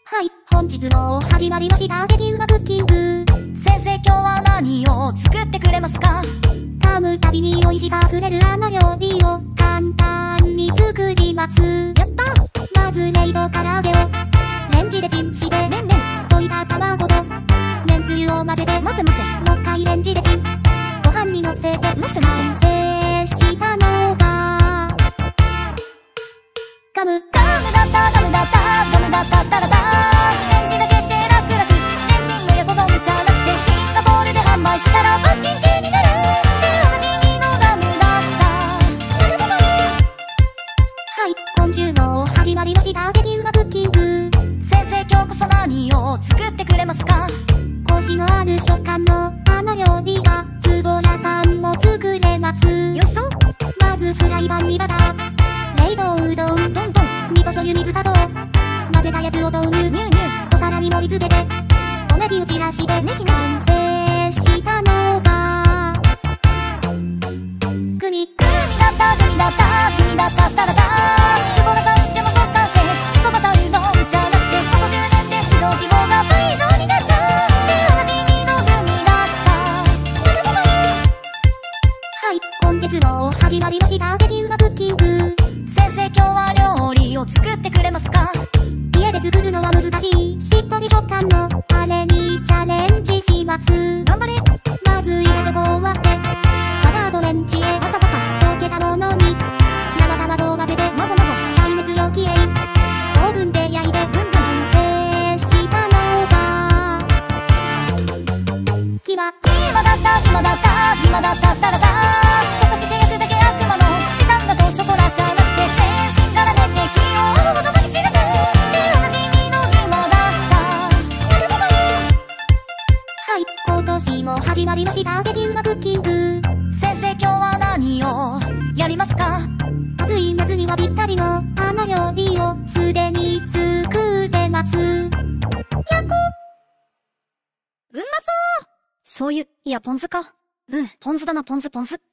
はい、本日も始まりました激うまクッキング。 先生今日は何を作ってくれますか？ 噛むたびに美味しさあふれるあの料理を簡単に作ります。 やった！ まず冷凍唐揚げをレンジでチンして、 ねんねん溶いた卵とめんつゆを混ぜて、 混ぜ混ぜもう一回レンジでチン、ご飯にのせて完成したのがガムガムだったガムだったガムだったったらだレンジだけで楽々レンジの横ゴムじゃなくてシンガポールで販売したら罰金刑になるでおなじみのガムだったはい、今週も始まりました激うまクッキング。 先生今日こそ何を作ってくれますか？ コシのある食感のあの料理がズボラさんも作れます。 よいしょ。 まずフライパンにバター、冷凍うどん、 どんどん味噌醤油水砂糖、混ぜたやつを投入、 ニューニューお皿に盛り付けておネギを散らしてネギ完成したのがグミ。 グミだったグミだったグミだったったらだズボラさんでも速乾性そばとうどんじゃなくてここ10年で市場規模が倍以上になったでおなじみのグミだったはい、今月も始まりました激うまクッキング。 先生今日は料理を作ってくれますか？ 家で作るのは難しいしっとり食感のあれにチャレンジします。 頑張れ。 まず板チョコを割ってバターとレンジへバタバタ溶けたものに生卵を混ぜてまごまご耐熱容器へオーブンで焼いて完成したのがキマ。 今だった今だった今だったったらだ溶かして焼くだけ悪魔の時短だとショコラじゃなくて全身から出て気をほどまき散らすでおなじみのギモだったはい、今年も始まりました激うまクッキング。 先生今日は何をやりますか？ 暑い夏にはぴったりのあの料理をすでに作ってます。 うんまそう醤油いやポン酢かポン酢だなポン酢